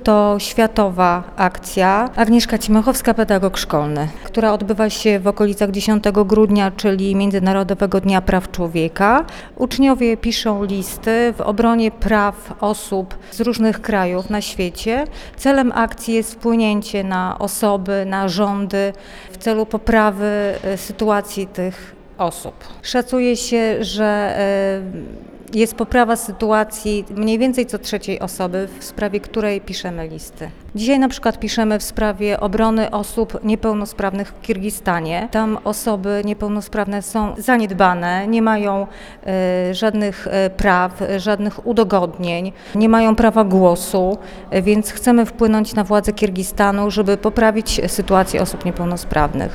To światowa akcja Agnieszka Ciemachowska, pedagog szkolny, która odbywa się w okolicach 10 grudnia, czyli Międzynarodowego Dnia Praw Człowieka. Uczniowie piszą listy w obronie praw osób z różnych krajów na świecie. Celem akcji jest wpłynięcie na osoby, na rządy w celu poprawy sytuacji tych osób. Szacuje się, że jest poprawa sytuacji mniej więcej co trzeciej osoby, w sprawie której piszemy listy. Dzisiaj na przykład piszemy w sprawie obrony osób niepełnosprawnych w Kirgistanie. Tam osoby niepełnosprawne są zaniedbane, nie mają żadnych praw, żadnych udogodnień, nie mają prawa głosu, więc chcemy wpłynąć na władze Kirgistanu, żeby poprawić sytuację osób niepełnosprawnych.